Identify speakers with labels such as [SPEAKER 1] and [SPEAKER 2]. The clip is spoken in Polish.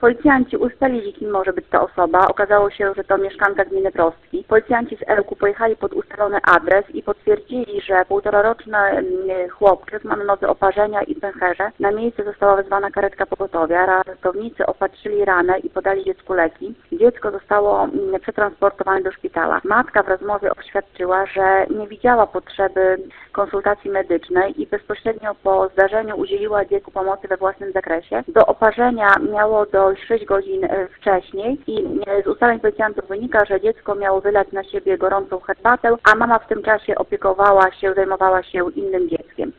[SPEAKER 1] Policjanci ustalili, kim może być ta osoba. Okazało się, że to mieszkanka gminy Prostki. Policjanci z Ełku pojechali pod ustalony adres i potwierdzili, że 1,5-roczny chłopczyk ma na nodze oparzenia i pęcherze. Na miejsce została wezwana karetka pogotowia. Ratownicy opatrzyli ranę i podali dziecku leki. Dziecko zostało przetransportowane do szpitala. Matka w rozmowie oświadczyła, że nie widziała potrzeby konsultacji medycznej i bezpośrednio po zdarzeniu udzieliła dziecku pomocy we własnym zakresie. Do oparzenia miało dojść 6 godzin wcześniej i z ustaleń policjantów wynika, że dziecko miało wylać na siebie gorącą herbatę, a mama w tym czasie zajmowała się innym dzieckiem.